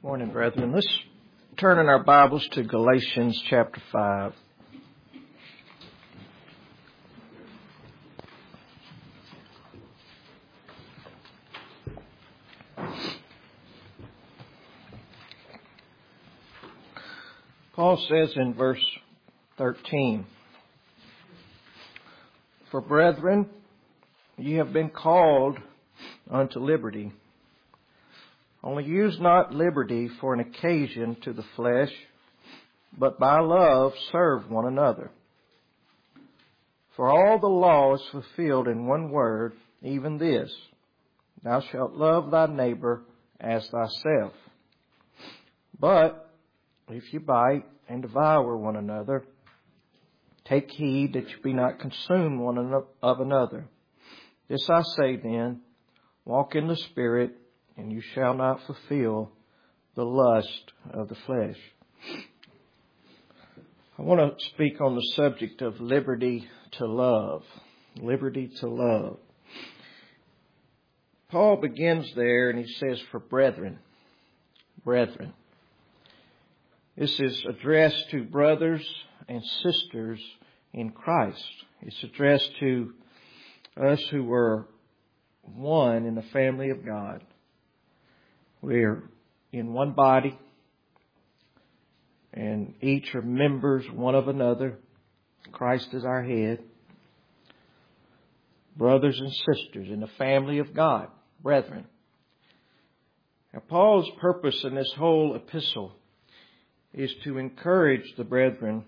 Morning, brethren. Let's turn in our Bibles to Galatians chapter 5. Paul says in verse 13, "For brethren, ye have been called unto liberty. Only use not liberty for an occasion to the flesh, but by love serve one another. For all the law is fulfilled in one word, even this, thou shalt love thy neighbor as thyself. But if you bite and devour one another, take heed that you be not consumed one of another. This I say then, walk in the Spirit, and you shall not fulfill the lust of the flesh." I want to speak on the subject of liberty to love. Liberty to love. Paul begins there and he says, "For brethren." Brethren. This is addressed to brothers and sisters in Christ. It's addressed to us who were one in the family of God. We're in one body, and each are members one of another. Christ is our head. Brothers and sisters in the family of God, brethren. Now, Paul's purpose in this whole epistle is to encourage the brethren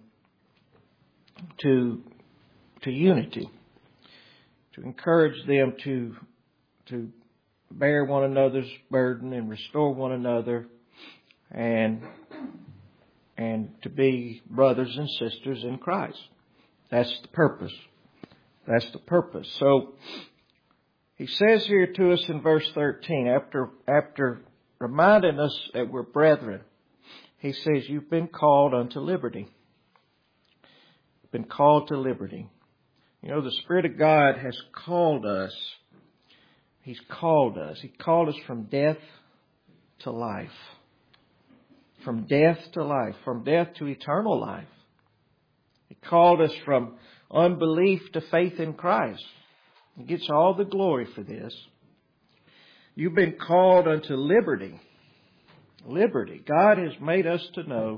to unity, to encourage them to bear one another's burden and restore one another, and to be brothers and sisters in Christ. That's the purpose. That's the purpose. So he says here to us in verse 13, after reminding us that we're brethren, he says, "You've been called unto liberty." You've been called to liberty. You know, the Spirit of God has called us. He's called us. He called us from death to life. From death to life. From death to eternal life. He called us from unbelief to faith in Christ. He gets all the glory for this. You've been called unto liberty. Liberty. God has made us to know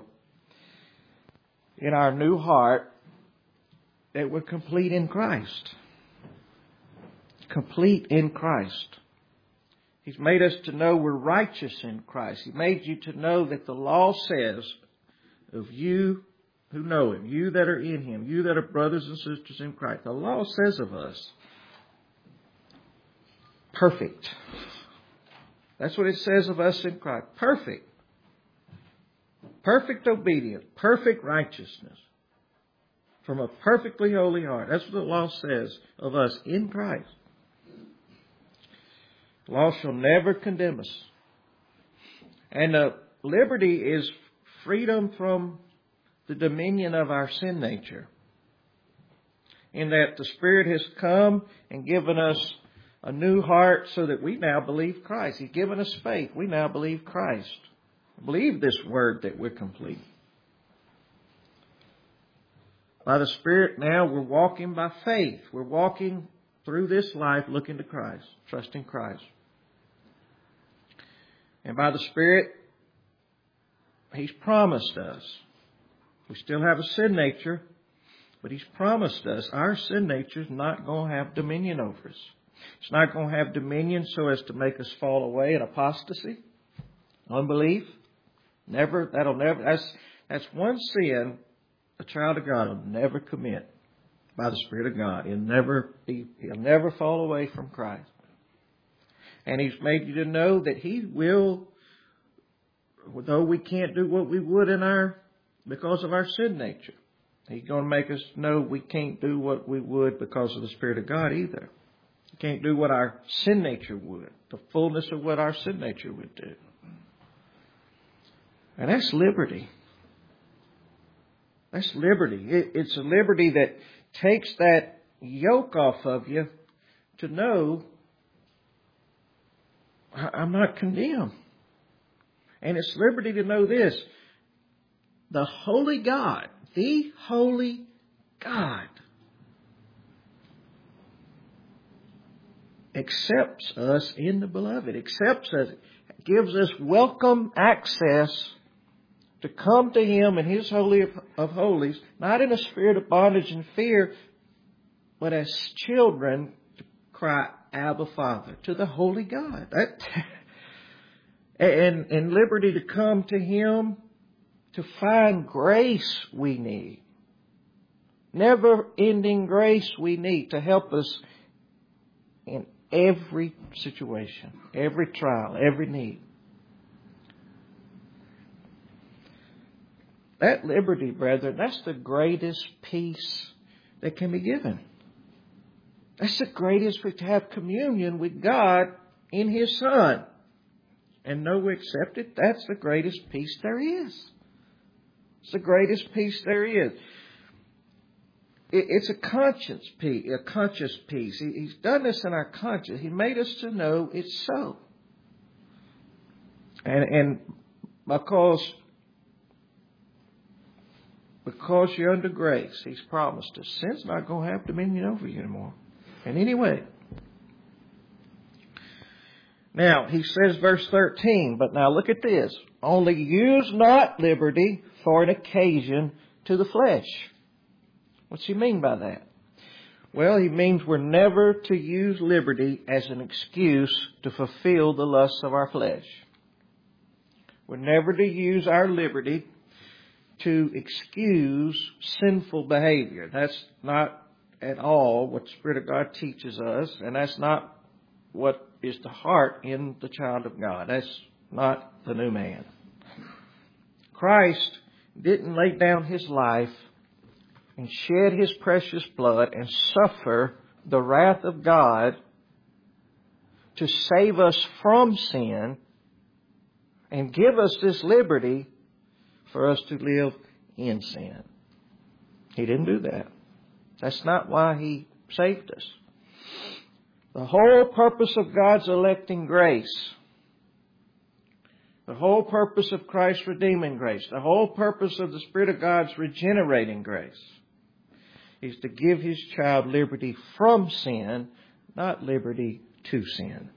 in our new heart that we're complete in Christ. Complete in Christ. He's made us to know we're righteous in Christ. He made you to know that the law says of you who know Him, you that are in Him, you that are brothers and sisters in Christ. The law says of us, perfect. That's what it says of us in Christ. Perfect. Perfect obedience. Perfect righteousness. From a perfectly holy heart. That's what the law says of us in Christ. Law shall never condemn us. And liberty is freedom from the dominion of our sin nature. In that the Spirit has come and given us a new heart so that we now believe Christ. He's given us faith. We now believe Christ. Believe this word that we're complete. By the Spirit now we're walking by faith. We're walking through this life looking to Christ, trusting Christ. And by the Spirit, He's promised us. We still have a sin nature, but He's promised us our sin nature is not going to have dominion over us. It's not going to have dominion so as to make us fall away in apostasy, unbelief. Never. That's one sin a child of God will never commit by the Spirit of God. He'll never fall away from Christ. And He's made you to know that He will, though we can't do what we would because of our sin nature, He's going to make us know we can't do what we would because of the Spirit of God either. We can't do what our sin nature would, the fullness of what our sin nature would do. And that's liberty. That's liberty. It's a liberty that takes that yoke off of you to know I'm not condemned. And it's liberty to know this. The holy God, accepts us in the beloved, accepts us, gives us welcome access to come to Him in His Holy of Holies, not in a spirit of bondage and fear, but as children to cry, Abba, Father, to the holy God. And liberty to come to Him to find grace we need. Never-ending grace we need to help us in every situation, every trial, every need. That liberty, brethren, that's the greatest peace that can be given. That's the greatest, to have communion with God in His Son. And know we accept it. That's the greatest peace there is. It's the greatest peace there is. It's a conscience peace, a conscious peace. He's done this in our conscience. He made us to know it's so. And because you're under grace, He's promised us sin's not going to have dominion over you anymore. In any way. Now, he says, verse 13, but now look at this. Only use not liberty for an occasion to the flesh. What's he mean by that? Well, he means we're never to use liberty as an excuse to fulfill the lusts of our flesh. We're never to use our liberty to excuse sinful behavior. That's not at all what the Spirit of God teaches us, and that's not what is the heart in the child of God. That's not the new man. Christ didn't lay down His life and shed His precious blood and suffer the wrath of God to save us from sin and give us this liberty for us to live in sin. He didn't do that. That's not why He saved us. The whole purpose of God's electing grace, the whole purpose of Christ's redeeming grace, the whole purpose of the Spirit of God's regenerating grace is to give His child liberty from sin, not liberty to sin.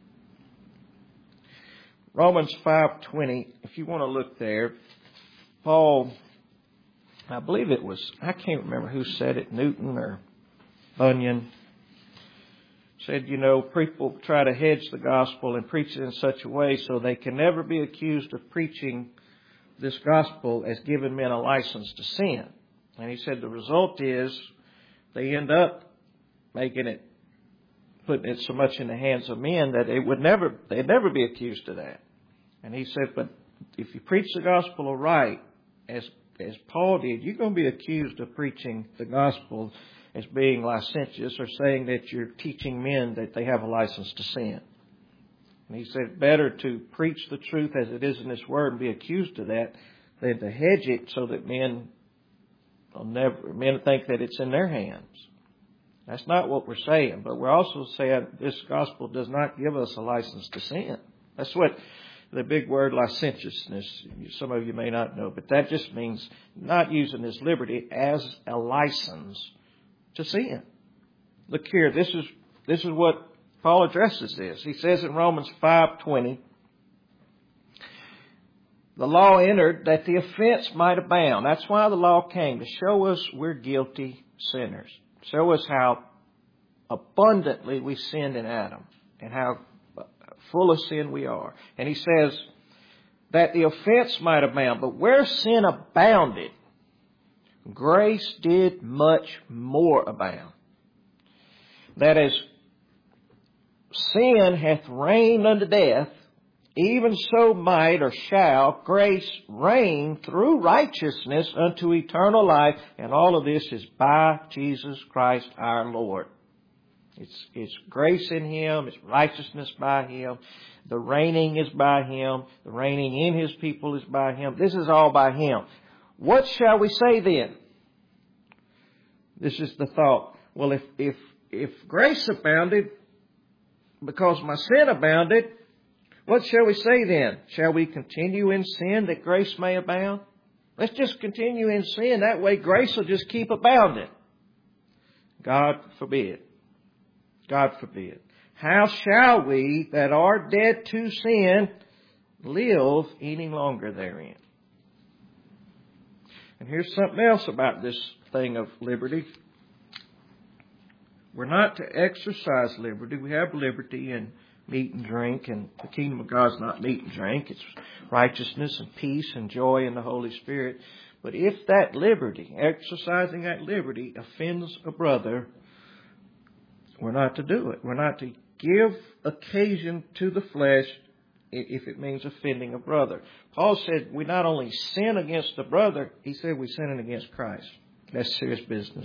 Romans 5:20, if you want to look there, Paul, I believe it was, I can't remember who said it, Newton or Bunyan, said, people try to hedge the gospel and preach it in such a way so they can never be accused of preaching this gospel as giving men a license to sin. And he said the result is they end up putting it so much in the hands of men that they'd never be accused of that. And he said, but if you preach the gospel right, as Paul did, you're going to be accused of preaching the gospel as being licentious or saying that you're teaching men that they have a license to sin. And he said, better to preach the truth as it is in this word and be accused of that than to hedge it so that men think that it's in their hands. That's not what we're saying, but we're also saying this gospel does not give us a license to sin. That's what the big word licentiousness, some of you may not know, but that just means not using this liberty as a license to sin. Look here, this is what Paul addresses this. He says in Romans 5:20, the law entered that the offense might abound. That's why the law came, to show us we're guilty sinners. Show us how abundantly we sinned in Adam and how full of sin we are. And he says that the offense might abound. But where sin abounded, grace did much more abound. That as sin hath reigned unto death, even so might or shall grace reign through righteousness unto eternal life. And all of this is by Jesus Christ our Lord. It's grace in Him. It's righteousness by Him. The reigning is by Him. The reigning in His people is by Him. This is all by Him. What shall we say then? This is the thought. Well, if grace abounded because my sin abounded, What shall we say then? Shall we continue in sin that grace may abound? Let's just continue in sin. That way grace will just keep abounding. God forbid. God forbid. How shall we that are dead to sin live any longer therein? And here's something else about this thing of liberty. We're not to exercise liberty. We have liberty in meat and drink, and the kingdom of God is not meat and drink. It's righteousness and peace and joy in the Holy Spirit. But if that liberty, exercising that liberty, offends a brother, we're not to do it. We're not to give occasion to the flesh if it means offending a brother. Paul said we not only sin against the brother, he said we're sinning against Christ. That's serious business.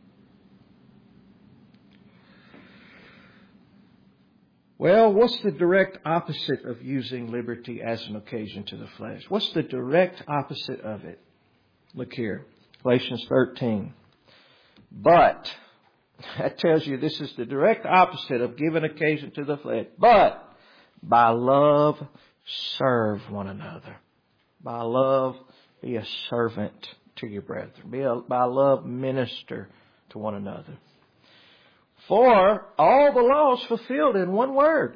Well, what's the direct opposite of using liberty as an occasion to the flesh? What's the direct opposite of it? Look here, Galatians 13. But, that tells you this is the direct opposite of giving occasion to the flesh. But, by love, serve one another. By love, be a servant to your brethren. By love, minister to one another. For all the law is fulfilled in one word.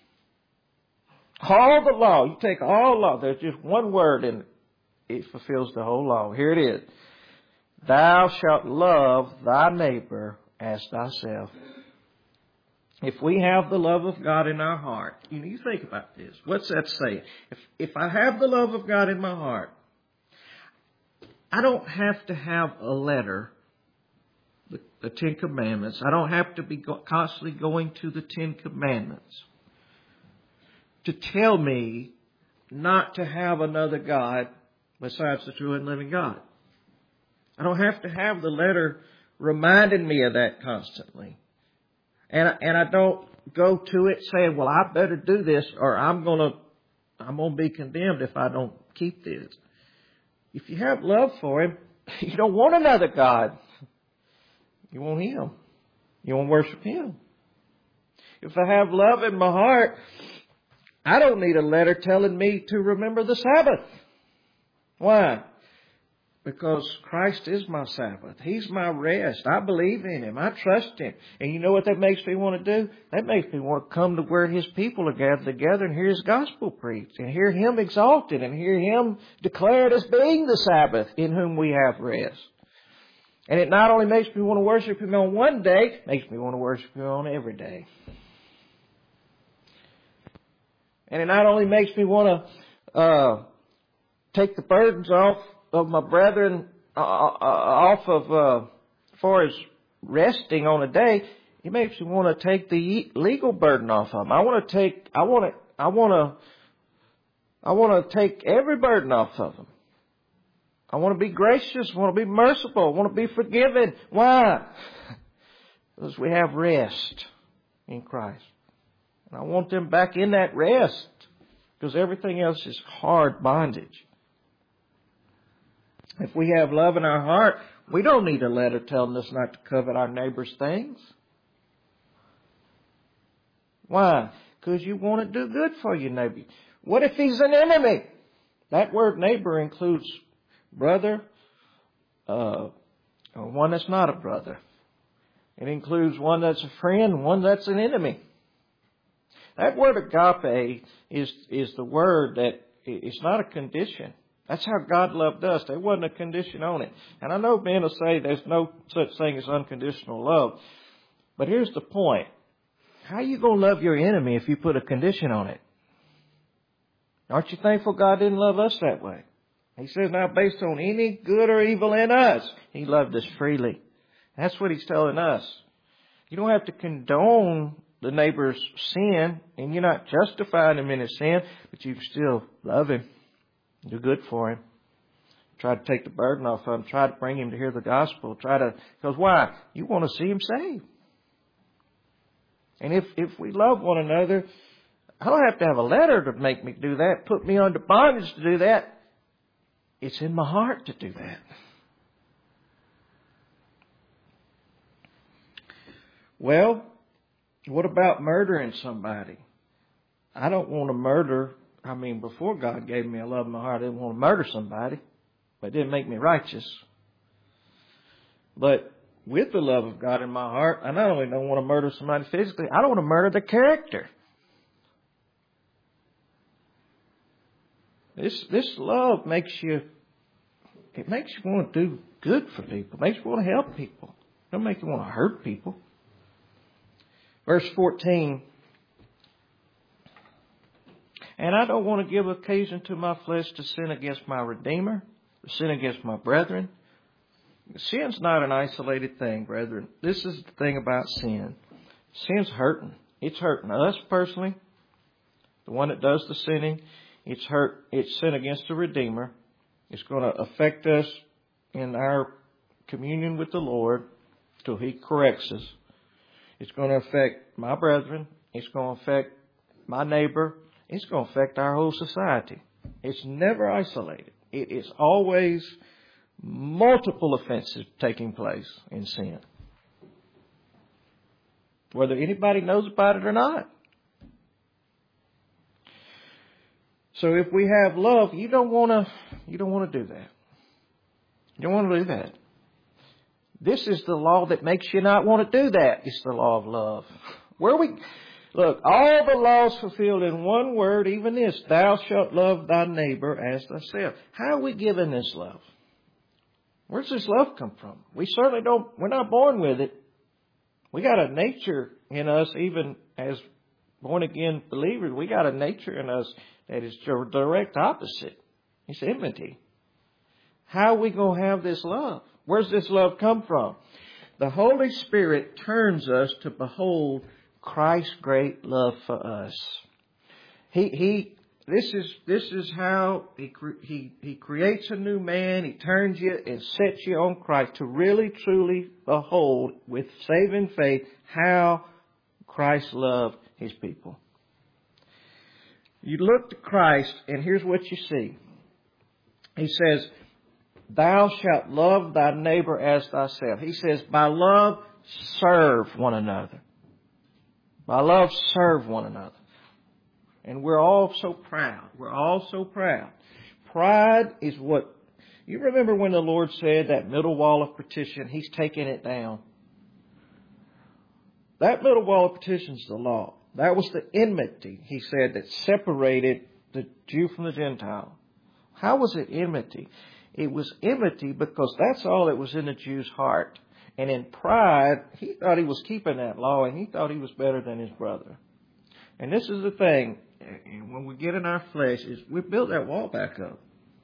All the law. You take all law. There's just one word and it fulfills the whole law. Here it is. Thou shalt love thy neighbor as thyself. If we have the love of God in our heart, you think about this. What's that saying? If I have the love of God in my heart, I don't have to have a letter, the Ten Commandments. I don't have to be constantly going to the Ten Commandments to tell me not to have another God besides the true and living God. I don't have to have the letter reminding me of that constantly. And I don't go to it saying, well, I better do this or I'm going to be condemned if I don't keep this. If you have love for Him, you don't want another God. You want Him. You want to worship Him. If I have love in my heart, I don't need a letter telling me to remember the Sabbath. Why? Because Christ is my Sabbath. He's my rest. I believe in Him. I trust Him. And you know what that makes me want to do? That makes me want to come to where His people are gathered together and hear His gospel preached and hear Him exalted and hear Him declared as being the Sabbath in whom we have rest. And it not only makes me want to worship Him on one day, it makes me want to worship Him on every day. And it not only makes me want to take the burdens off of my brethren, off of for as resting on a day, it makes me want to take the legal burden off of them. I want to take every burden off of them. I want to be gracious. I want to be merciful. I want to be forgiven. Why? Because we have rest in Christ. And I want them back in that rest because everything else is hard bondage. If we have love in our heart, we don't need a letter telling us not to covet our neighbor's things. Why? Because you want to do good for your neighbor. What if he's an enemy? That word neighbor includes brother, or one that's not a brother. It includes one that's a friend, one that's an enemy. That word agape is the word that it's not a condition. That's how God loved us. There wasn't a condition on it. And I know men will say there's no such thing as unconditional love. But here's the point. How are you going to love your enemy if you put a condition on it? Aren't you thankful God didn't love us that way? He says now based on any good or evil in us, He loved us freely. That's what He's telling us. You don't have to condone the neighbor's sin, and you're not justifying him in his sin, but you still love him. Do good for him. Try to take the burden off of him. Try to bring him to hear the gospel. Because why? You want to see him saved. And if we love one another, I don't have to have a letter to make me do that, put me under bondage to do that. It's in my heart to do that. Well, what about murdering somebody? I don't want to murder. I mean, before God gave me a love in my heart, I didn't want to murder somebody. But it didn't make me righteous. But with the love of God in my heart, I not only don't want to murder somebody physically, I don't want to murder the character. This love makes you want to do good for people. It makes you want to help people. It don't make you want to hurt people. Verse 14. And I don't want to give occasion to my flesh to sin against my Redeemer, to sin against my brethren. Sin's not an isolated thing, brethren. This is the thing about sin. Sin's hurting. It's hurting us personally, the one that does the sinning. It's sin against the Redeemer. It's going to affect us in our communion with the Lord till He corrects us. It's going to affect my brethren. It's going to affect my neighbor. It's going to affect our whole society. It's never isolated. It is always multiple offenses taking place in sin, whether anybody knows about it or not. So if we have love, you don't want to do that. You don't want to do that. This is the law that makes you not want to do that. It's the law of love. Look, all the laws fulfilled in one word, even this, thou shalt love thy neighbor as thyself. How are we given this love? Where's this love come from? We certainly we're not born with it. We got a nature in us, even as born again believers, we got a nature in us that is the direct opposite. It's enmity. How are we going to have this love? Where's this love come from? The Holy Spirit turns us to behold Christ's great love for us. This is how He creates a new man. He turns you and sets you on Christ to really, truly behold with saving faith how Christ loved His people. You look to Christ and here's what you see. He says, thou shalt love thy neighbor as thyself. He says, by love, serve one another. By love, serve one another. And we're all so proud. We're all so proud. Pride is what... You remember when the Lord said that middle wall of partition, He's taking it down. That middle wall of partition is the law. That was the enmity, He said, that separated the Jew from the Gentile. How was it enmity? It was enmity because that's all that was in the Jew's heart. And in pride, he thought he was keeping that law and he thought he was better than his brother. And this is the thing. When we get in our flesh, is we build that wall back up.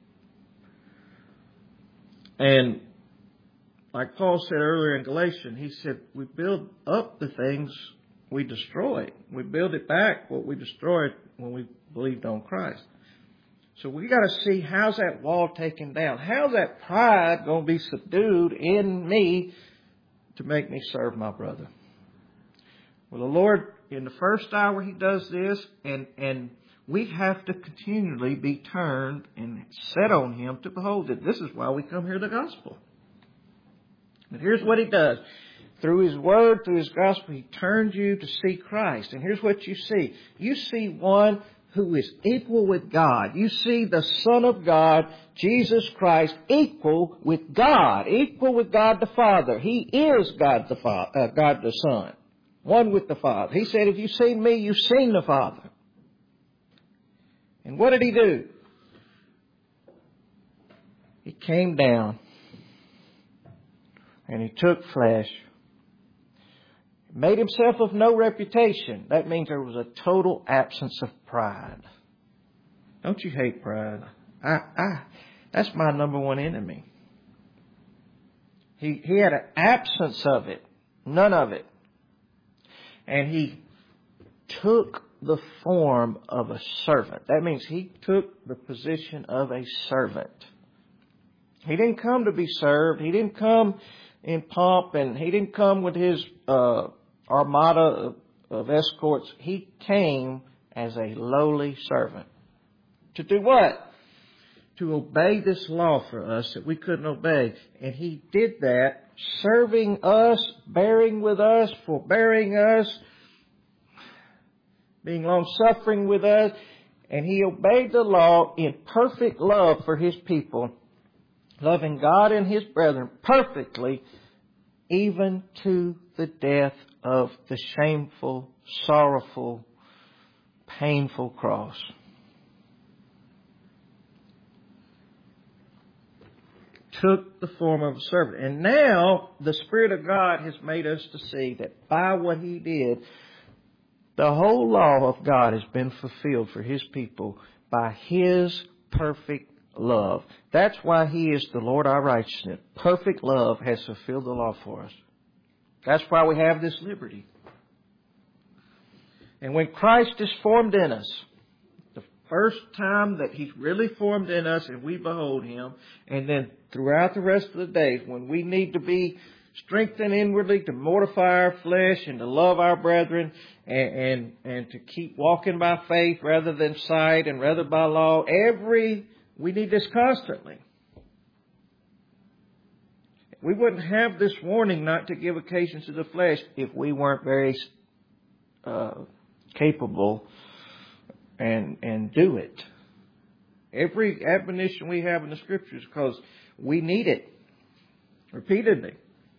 And like Paul said earlier in Galatians, he said, we build up the things we destroyed. We build it back what we destroyed when we believed on Christ. So we got to see, how's that wall taken down? How's that pride going to be subdued in me to make me serve my brother? Well, the Lord, in the first hour, He does this, and we have to continually be turned and set on Him to behold it. This is why we come here to the gospel. But here's what He does. Through His Word, through His gospel, He turns you to see Christ. And here's what you see. You see one who is equal with God. You see the Son of God, Jesus Christ, equal with God the Father. He is God the Son, one with the Father. He said, if you've seen me, you've seen the Father. And what did He do? He came down and He took flesh, made Himself of no reputation. That means there was a total absence of pride. Don't you hate pride? That's my number one enemy. He had an absence of it. None of it. And He took the form of a servant. That means He took the position of a servant. He didn't come to be served. He didn't come in pomp, and He didn't come with His armada of escorts. He came as a lowly servant. To do what? To obey this law for us that we couldn't obey. And He did that, serving us, bearing with us, forbearing us. being long-suffering with us, and He obeyed the law in perfect love for His people, loving God and His brethren perfectly, even to the death of the shameful, sorrowful, painful cross. Took the form of a servant. And now the Spirit of God has made us to see that by what He did, the whole law of God has been fulfilled for His people by His perfect love. That's why He is the Lord our righteousness. Perfect love has fulfilled the law for us. That's why we have this liberty. And when Christ is formed in us, the first time that He's really formed in us and we behold Him, and then throughout the rest of the days when we need to be strengthened inwardly to mortify our flesh and to love our brethren and to keep walking by faith rather than sight and rather by law, we need this constantly. We wouldn't have this warning not to give occasion to the flesh if we weren't very capable and do it. Every admonition we have in the Scriptures, because we need it repeatedly.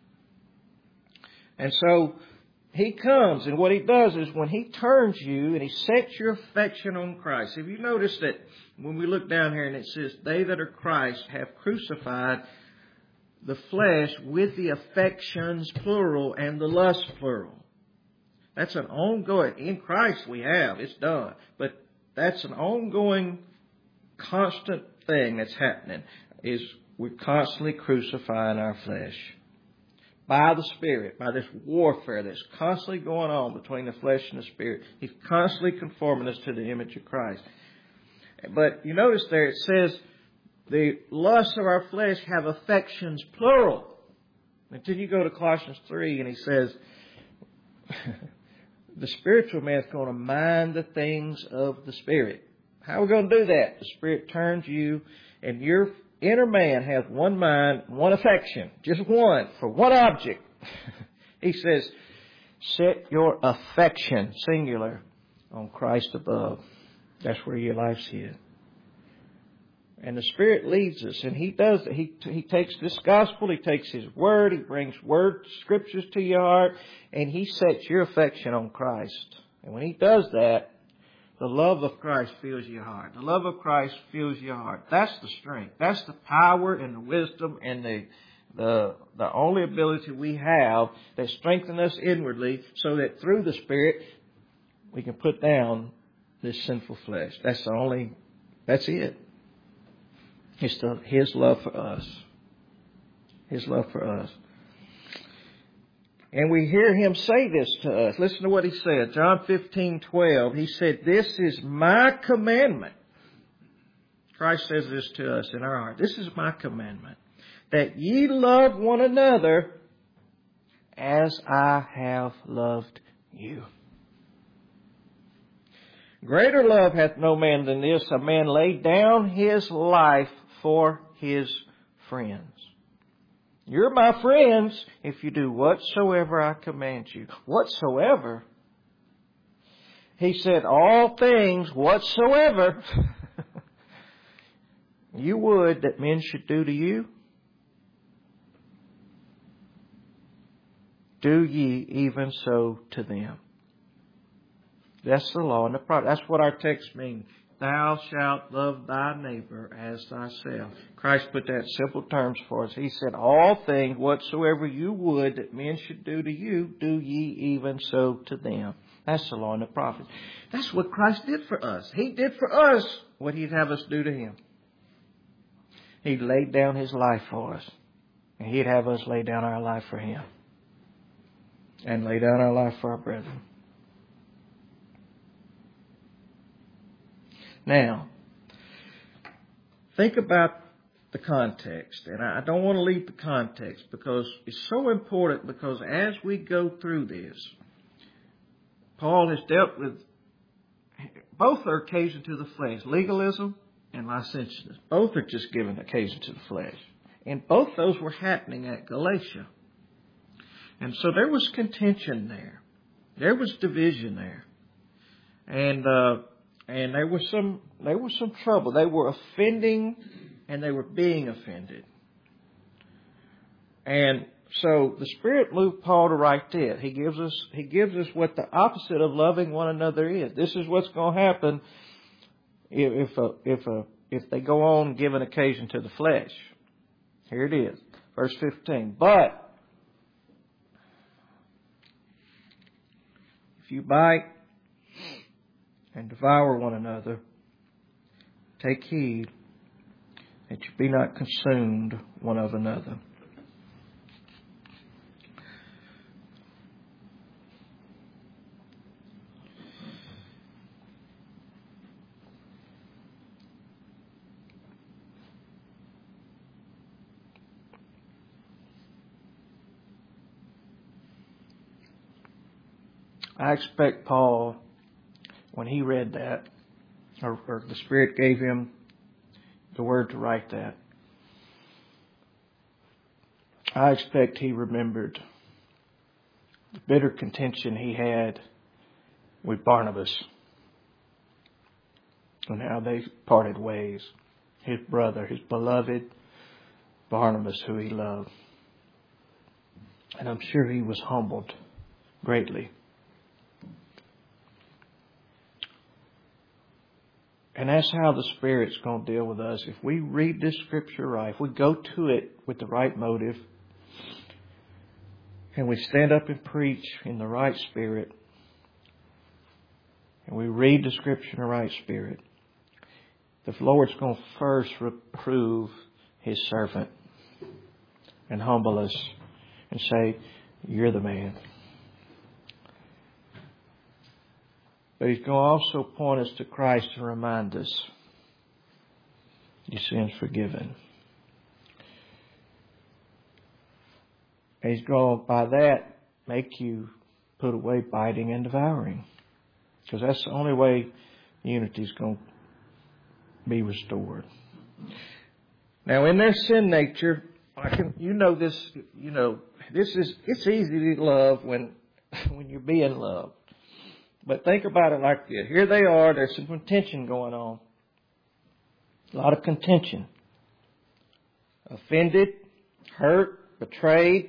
And so He comes, and what He does is when He turns you and He sets your affection on Christ. Have you noticed that when we look down here and it says, they that are Christ have crucified the flesh with the affections, plural, and the lust, plural. That's an ongoing, in Christ we have, it's done. But that's an ongoing, constant thing that's happening, is we're constantly crucifying our flesh. By the Spirit, by this warfare that's constantly going on between the flesh and the Spirit. He's constantly conforming us to the image of Christ. But you notice there it says, the lusts of our flesh have affections, plural. Until you go to Colossians 3 and he says, the spiritual man is going to mind the things of the Spirit. How are we going to do that? The Spirit turns you, and your inner man has one mind, one affection, just one, for one object. He says, set your affection, singular, on Christ above. That's where your life's hid. And the Spirit leads us, and He does it. He takes this gospel, He takes His Word, He brings scriptures to your heart, and He sets your affection on Christ. And when He does that, the love of Christ fills your heart. The love of Christ fills your heart. That's the strength. That's the power and the wisdom and the only ability we have that strengthens us inwardly, so that through the Spirit we can put down this sinful flesh. That's it. It's His love for us. His love for us. And we hear Him say this to us. Listen to what He said. John 15:12. He said, this is my commandment. Christ says this to us in our heart. This is my commandment, that ye love one another as I have loved you. Greater love hath no man than this, a man lay down his life for his friends. You're my friends if you do whatsoever I command you. Whatsoever. He said, all things whatsoever you would that men should do to you, do ye even so to them. That's the law and the prophet. That's what our text means. Thou shalt love thy neighbor as thyself. Christ put that in simple terms for us. He said, all things whatsoever you would that men should do to you, do ye even so to them. That's the law and the prophets. That's what Christ did for us. He did for us what He'd have us do to Him. He laid down His life for us. And He'd have us lay down our life for Him. And lay down our life for our brethren. Now, think about the context. And I don't want to leave the context because it's so important, because as we go through this, Paul has dealt with, both are occasion to the flesh, legalism and licentiousness. Both are just given occasion to the flesh. And both those were happening at Galatia. And so there was contention there. There was division there. And there was some trouble. They were offending and they were being offended. And so the Spirit moved Paul to write that. He gives us what the opposite of loving one another is. This is what's going to happen if they go on giving occasion to the flesh. Here it is, verse 15. But if you bite and devour one another, take heed that you be not consumed one of another. I expect Paul, when he read that, or the Spirit gave him the word to write that, I expect he remembered the bitter contention he had with Barnabas and how they parted ways. His brother, his beloved Barnabas, who he loved. And I'm sure he was humbled greatly. And that's how the Spirit's going to deal with us. If we read this Scripture right, if we go to it with the right motive, and we stand up and preach in the right spirit, and we read the Scripture in the right spirit, the Lord's going to first reprove His servant and humble us and say, you're the man. But He's going to also point us to Christ and remind us, your sin's forgiven. And He's going to, by that, make you put away biting and devouring. Because that's the only way unity is going to be restored. Now, in their sin nature, it's easy to love when you're being loved. But think about it like this. Here they are. There's some contention going on. A lot of contention. Offended, hurt, betrayed,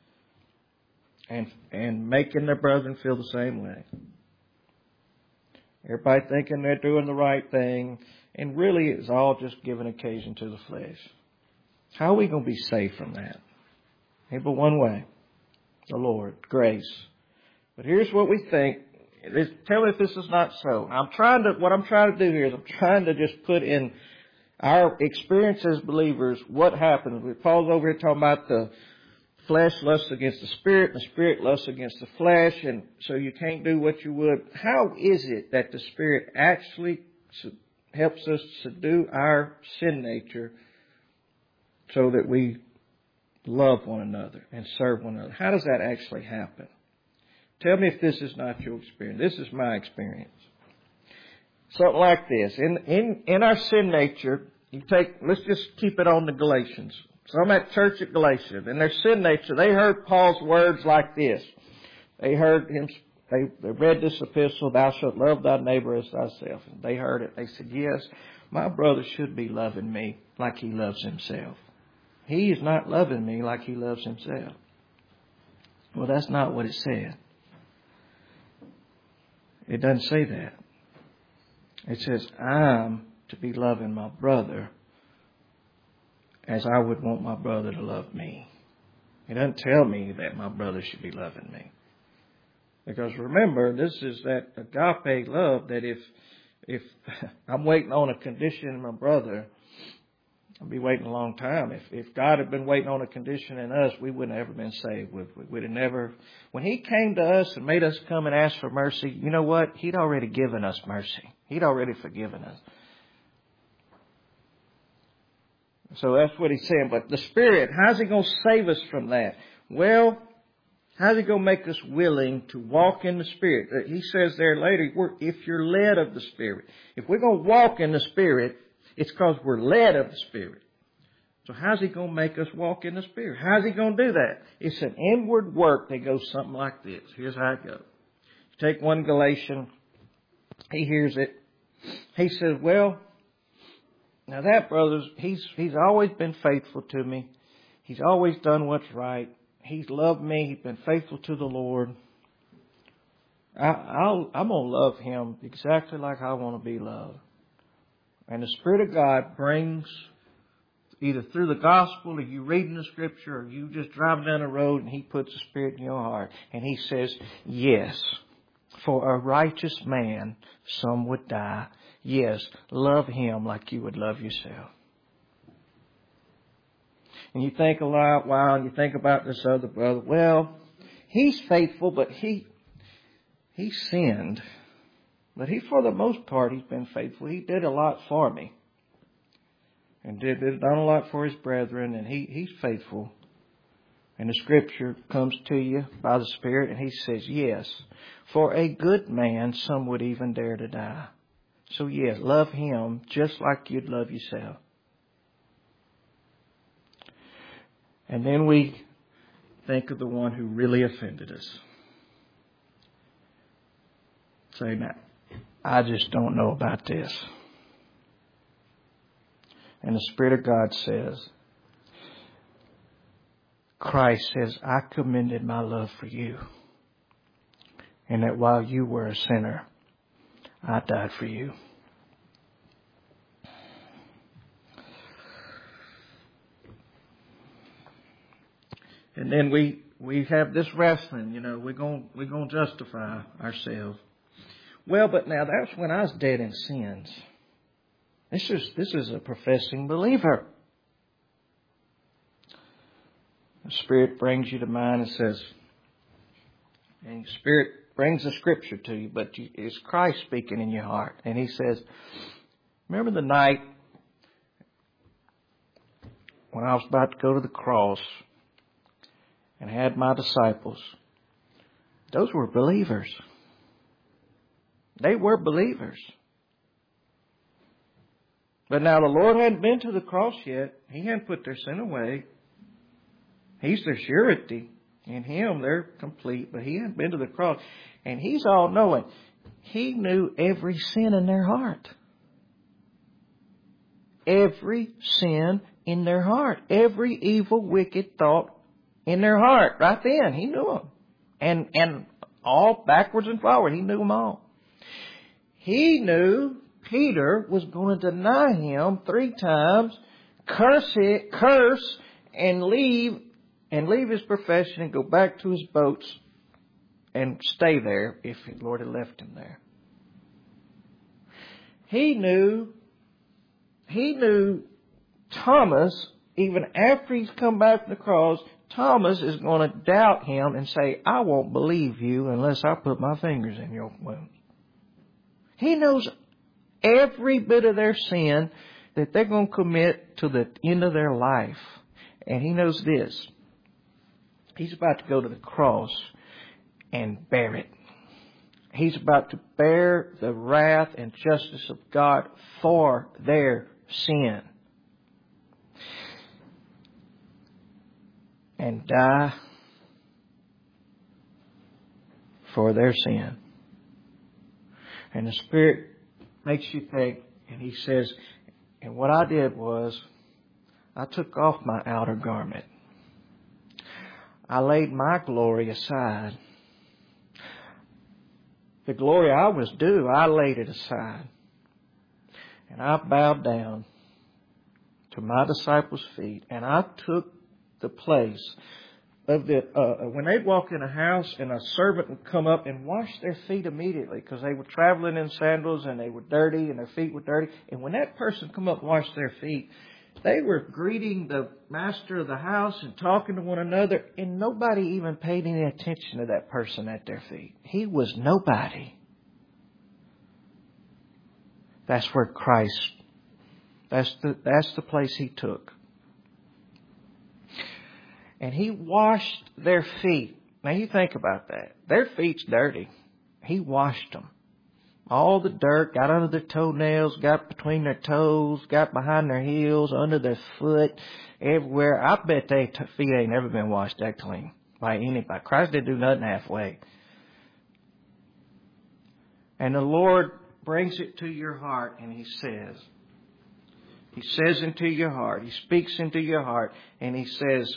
and making their brethren feel the same way. Everybody thinking they're doing the right thing. And really it's all just giving occasion to the flesh. How are we going to be saved from that? Hey, but one way. The Lord. Grace. But here's what we think. Tell me if this is not so. What I'm trying to do here is I'm trying to just put in our experience as believers what happens. Paul's over here talking about the flesh lusts against the Spirit, and the Spirit lusts against the flesh, and so you can't do what you would. How is it that the Spirit actually helps us subdue our sin nature so that we love one another and serve one another? How does that actually happen? Tell me if this is not your experience. This is my experience. Something like this. In our sin nature, let's just keep it on the Galatians. So I'm at church at Galatia. In their sin nature, they heard Paul's words like this. They heard him, they read this epistle, thou shalt love thy neighbor as thyself. And they heard it. They said, yes, my brother should be loving me like he loves himself. He is not loving me like he loves himself. Well, that's not what it said. It doesn't say that. It says, I'm to be loving my brother as I would want my brother to love me. It doesn't tell me that my brother should be loving me. Because remember, this is that agape love that if I'm waiting on a condition in my brother, I'll be waiting a long time. If God had been waiting on a condition in us, we wouldn't have ever been saved. We'd have never. When He came to us and made us come and ask for mercy, you know what? He'd already given us mercy. He'd already forgiven us. So that's what He's saying. But the Spirit, how's He going to save us from that? Well, how's He going to make us willing to walk in the Spirit? He says there later, if you're led of the Spirit. If we're going to walk in the Spirit, it's because we're led of the Spirit. So how's He going to make us walk in the Spirit? How's He going to do that? It's an inward work that goes something like this. Here's how it goes. You take 1 Galatians he hears it. He says, well, now that brother, he's always been faithful to me. He's always done what's right. He's loved me. He's been faithful to the Lord. I'm going to love him exactly like I want to be loved. And the Spirit of God brings, either through the gospel or you reading the scripture or you just driving down the road and he puts the Spirit in your heart. And he says, yes, for a righteous man, some would die. Yes, love him like you would love yourself. And you think a while and you think about this other brother. Well, he's faithful, but he sinned. But for the most part, he's been faithful. He did a lot for me. And done a lot for his brethren, and he's faithful. And the scripture comes to you by the Spirit, and he says, yes, for a good man, some would even dare to die. So yes, love him just like you'd love yourself. And then we think of the one who really offended us. Say, now, I just don't know about this. And the Spirit of God says, Christ says, I commended my love for you. And that while you were a sinner, I died for you. And then we have this wrestling, we're going to justify ourselves. Well, but now that's when I was dead in sins. This is a professing believer. The Spirit brings you to mind and says, and the Spirit brings the scripture to you, but it's Christ speaking in your heart. And he says, remember the night when I was about to go to the cross and had my disciples? Those were believers. They were believers. But now the Lord hadn't been to the cross yet. He hadn't put their sin away. He's their surety. In Him, they're complete. But He hadn't been to the cross. And He's all-knowing. He knew every sin in their heart. Every sin in their heart. Every evil, wicked thought in their heart. Right then, He knew them. And all backwards and forward. He knew them all. He knew Peter was going to deny Him 3 times, curse, and leave his profession and go back to his boats and stay there if the Lord had left him there. He knew Thomas, even after he's come back from the cross, Thomas is going to doubt Him and say, I won't believe you unless I put my fingers in your wounds. He knows every bit of their sin that they're going to commit to the end of their life. And He knows this. He's about to go to the cross and bear it. He's about to bear the wrath and justice of God for their sin. And die for their sin. And the Spirit makes you think, and He says, and what I did was, I took off my outer garment. I laid my glory aside. The glory I was due, I laid it aside. And I bowed down to my disciples' feet, and I took the place of when they'd walk in a house and a servant would come up and wash their feet immediately because they were traveling in sandals and they were dirty and their feet were dirty. And when that person come up and washed their feet, they were greeting the master of the house and talking to one another, and nobody even paid any attention to that person at their feet. He was nobody. That's where Christ, that's the place He took. And He washed their feet. Now you think about that. Their feet's dirty. He washed them. All the dirt got under their toenails, got between their toes, got behind their heels, under their foot, everywhere. I bet their feet ain't never been washed that clean by anybody. Christ didn't do nothing halfway. And the Lord brings it to your heart and He says into your heart, He speaks into your heart and He says,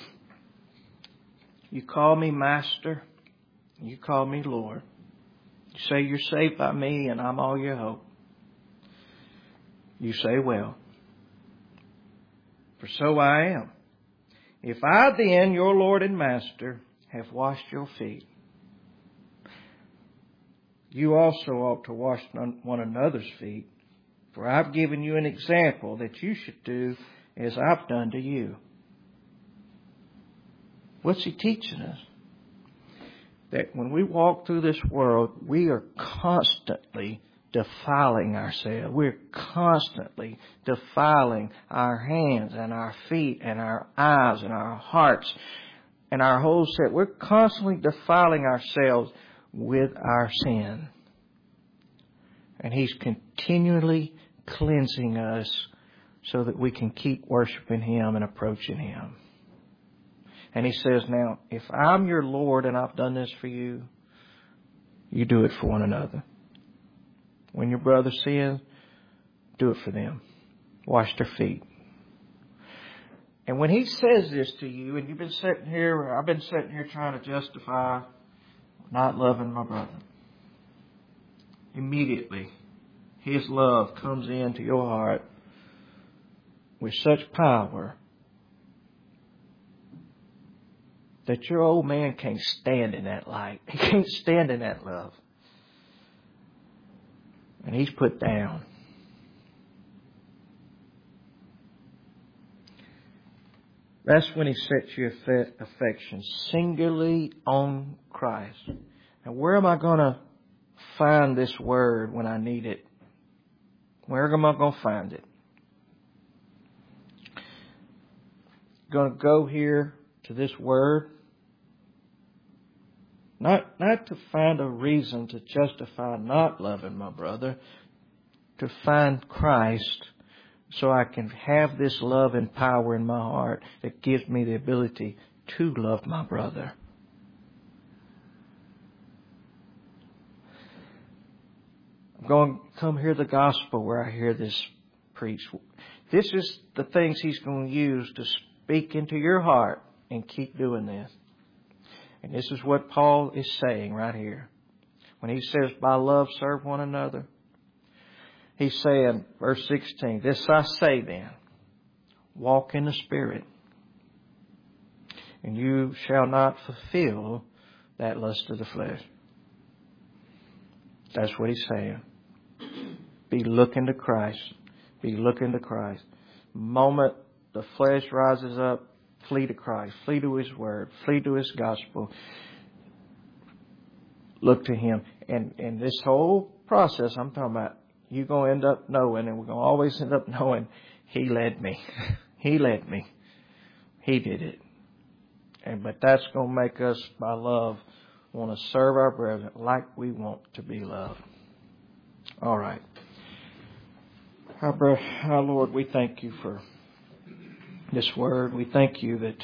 you call me Master, you call me Lord. You say you're saved by me and I'm all your hope. You say, well, for so I am. If I then, your Lord and Master, have washed your feet, you also ought to wash one another's feet. For I've given you an example that you should do as I've done to you. What's He teaching us? That when we walk through this world, we are constantly defiling ourselves. We're constantly defiling our hands and our feet and our eyes and our hearts and our whole set. We're constantly defiling ourselves with our sin. And He's continually cleansing us so that we can keep worshiping Him and approaching Him. And He says, now, if I'm your Lord and I've done this for you, you do it for one another. When your brother sins, do it for them. Wash their feet. And when He says this to you, and you've been sitting here, I've been sitting here trying to justify not loving my brother. Immediately, His love comes into your heart with such power that your old man can't stand in that light. He can't stand in that love. And he's put down. That's when He sets your affection singularly on Christ. And where am I going to find this word when I need it? Where am I going to find it? Going to go here to this word. Not to find a reason to justify not loving my brother. To find Christ so I can have this love and power in my heart that gives me the ability to love my brother. I'm going to come hear the gospel where I hear this preached. This is the things He's going to use to speak into your heart and keep doing this. And this is what Paul is saying right here. When he says, by love serve one another. He's saying, verse 16, this I say then, walk in the Spirit, and you shall not fulfill that lust of the flesh. That's what He's saying. Be looking to Christ. Be looking to Christ. The moment the flesh rises up, flee to Christ. Flee to His Word. Flee to His gospel. Look to Him. And this whole process I'm talking about, you're going to end up knowing, and we're going to always end up knowing, He led me. He led me. He did it. But that's going to make us, by love, want to serve our brethren like we want to be loved. All right. Our Lord, we thank You for this word. We thank You that,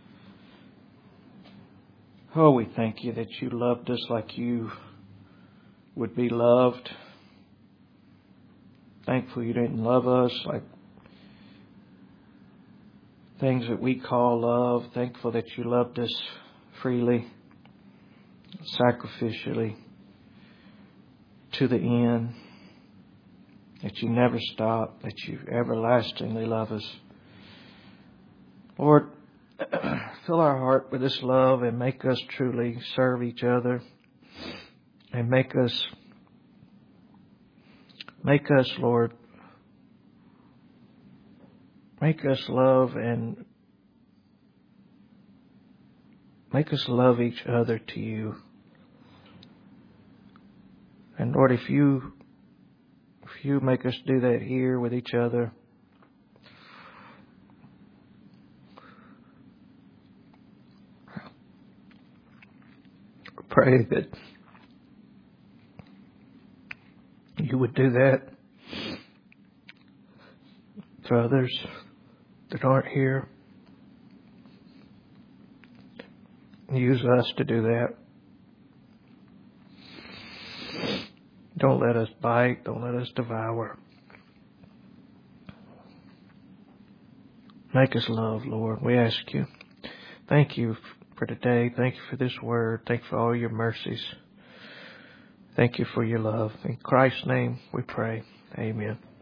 we thank You that You loved us like You would be loved. Thankful You didn't love us like things that we call love. Thankful that You loved us freely, sacrificially, to the end. That You never stop, that You everlastingly love us. Lord, fill our heart with this love and make us truly serve each other. And make us, Lord, make us love and make us love each other to You. And Lord, if you make us do that here with each other, pray that You would do that for others that aren't here. Use us to do that. Don't let us bite. Don't let us devour. Make us love, Lord. We ask you. Thank you for today. Thank you for this word. Thank you for all your mercies. Thank you for your love. In Christ's name we pray. Amen.